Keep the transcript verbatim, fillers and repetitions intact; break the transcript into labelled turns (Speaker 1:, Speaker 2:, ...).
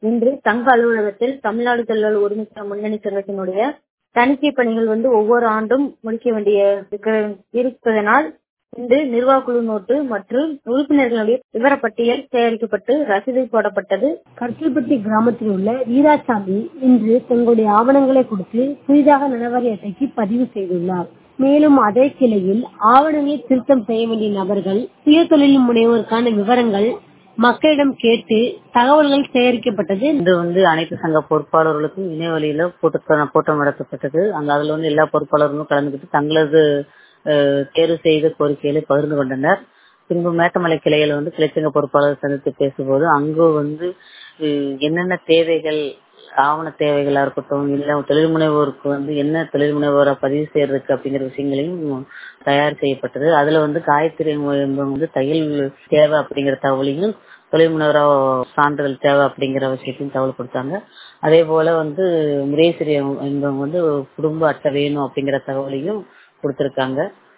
Speaker 1: இன்று சங்க அலுவலகத்தில் தமிழ்நாடு தொழிலாளர் உரிமை முன்னணி சங்கத்தினுடைய தணிக்கை பணிகள் வந்து ஒவ்வொரு ஆண்டும் முடிக்க வேண்டிய இருப்பதனால் இன்று நிர்வாக குழு நோட்டு மற்றும் உறுப்பினர்களுடைய விவரப்பட்டியல் தயாரிக்கப்பட்டு ரசீது போடப்பட்டது.
Speaker 2: கருத்தில்பட்டி கிராமத்தில் உள்ள வீராசாமி இன்று தங்களுடைய ஆவணங்களை கொடுத்து புதிதாக நலவாரி அட்டைக்கு பதிவு செய்துள்ளார். மேலும் அதே கிளையில் ஆவணங்களை திருத்தம் செய்ய வேண்டிய நபர்கள் சுய தொழில் முனைவோருக்கான விவரங்கள் மக்களிடம் கேட்டு தகவல்கள் சேகரிக்கப்பட்டது.
Speaker 3: இது வந்து அனைத்து சங்க பொறுப்பாளர்களுக்கும் இணையவழியில கூட்டம் நடத்தப்பட்டது. அங்க அதுல வந்து எல்லா பொறுப்பாளர்களும் கலந்துகிட்டு தங்களது தேர்வு செய்த கோரிக்கைகளை பகிர்ந்து கொண்டனர். பின்பு மேட்டமலை கிளையில வந்து கிளைச்சங்க பொறுப்பாளர் சந்தித்து பேசும்போது அங்கு வந்து என்னென்ன தேவைகள் ஆவண தேவைகளா இருக்கட்டும், இல்ல தொழில் முனைவோருக்கு வந்து என்ன தொழில் முனைவோரை பதிவு செய்யறதுக்கு அப்படிங்கிற விஷயங்களையும் தயார் செய்யப்பட்டது. அதுல வந்து காயத்ரி வந்து தையல் தேவை அப்படிங்கிற தகவலையும், தொழில் முனைவரா சான்றிதழ் தேவை அப்படிங்கிற விஷயத்தையும் தகவல் கொடுத்தாங்க. அதே போல வந்து முரேஸ்வரி என்பவங்க வந்து குடும்ப அட்டை வேணும் அப்படிங்கிற தகவலையும் கொடுத்திருக்காங்க.